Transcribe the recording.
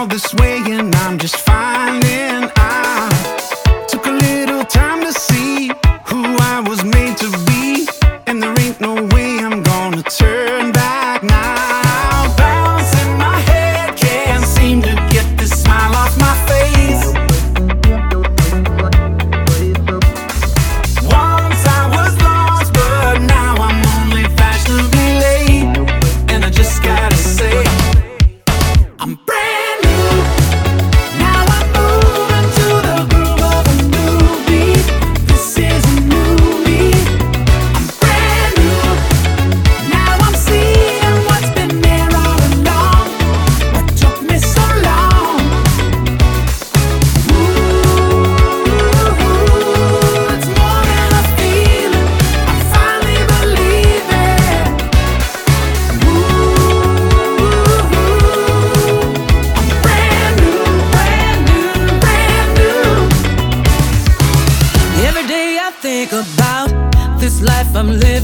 all this way and I'm just finding out. Took a little time to see who I was made to be, and there ain't no way I'm gonna turn back now. Bounce in my head, can't seem to get this smile off my face. Once I was lost, but now I'm only fashionably late, and I just gotta say I'm brand new. Now I'm moving to the groove of a new beat. This is a new me. I'm brand new. Now I'm seeing what's been there all along. What took me so long? Ooh, it's more than a feeling. I finally believe it. Brand new, brand new, brand new. Every day I think about this life I'm living.